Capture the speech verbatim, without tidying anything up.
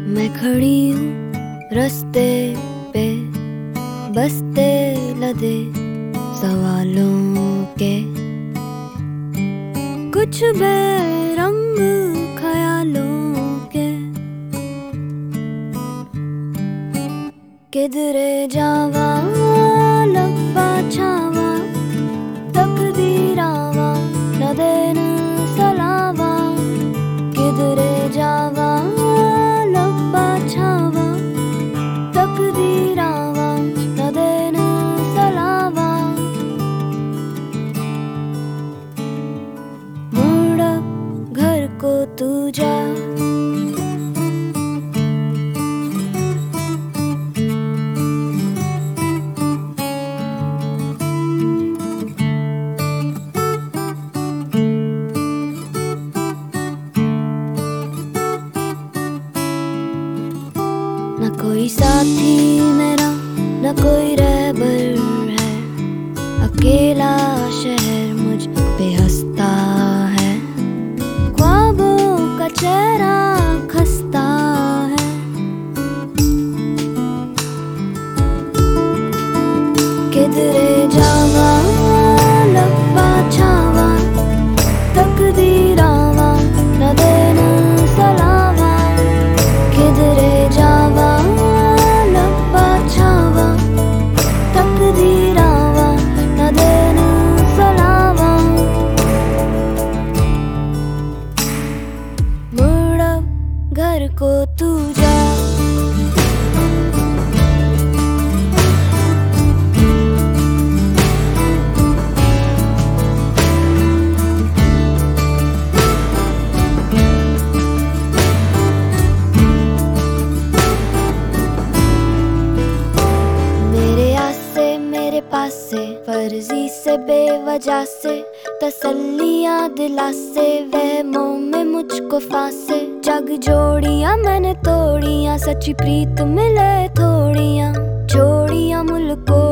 मैं खड़ी हूँ रस्ते पे, बसते लदे सवालों के, कुछ बेरंग ख्यालों के। किधरे जावा लब्बा छावा, तकदीरावा न देन सलावा। किधरे जावा लब्बा छावा, तकदीरावा न देन सलावा। मुड़ घर को तू जा, न कोई साथी मेरा, न कोई रहबर है। अकेला शहर मुझ पे हंसता है, ख्वाबों का चेहरा खस्ता है। किधरे जावा लब्बा छावा, तकदीरावा न देना सलावा। किधरे जावा लब्बा छावा, तकदीरावा न देना सलावा। मुड़ अब घर को तू जा, पास से फर्जी से बेवजह से तसल्लियां दिलासे, वहमों में मुझको फांसे। जग जोड़ियां मैंने तोड़ियां, सच्ची प्रीत मिले थोड़ियां, छोड़ियां मुल्कों